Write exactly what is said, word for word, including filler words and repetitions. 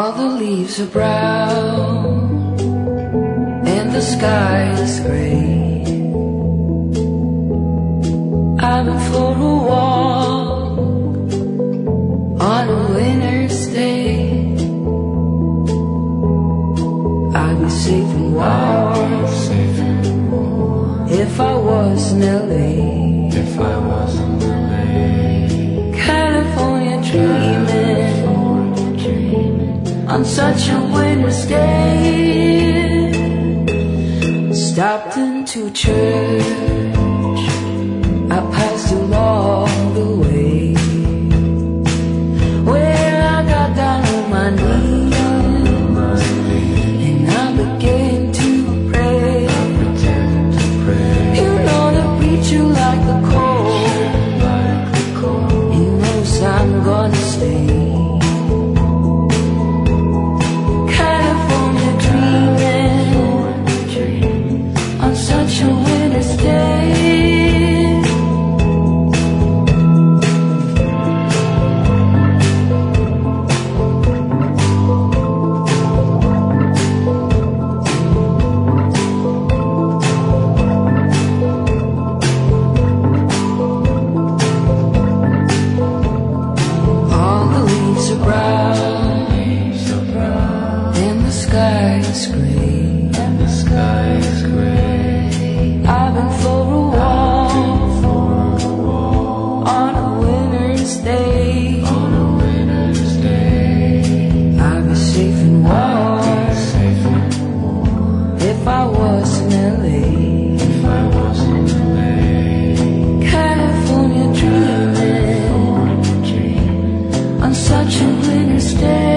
All the leaves are brown and the sky is gray. I went for a walk on a winter's day. I'd be safe and warm if I was in L A. If I was in L A, California dreaming on such a winter's day. Stopped into church, I passed along the way, where I got down on my knees and I began to pray. You know the preacher like the cold, he knows I'm gonna stay. Such a winter's day. All the leaves are brown and the sky is gray. And the sky is gray. I've been for a walk on a winter's day. On a winter's day, I'd be safe and warm safe and warm if I was in L A. if I was in L A. California dreaming on such a winter's day.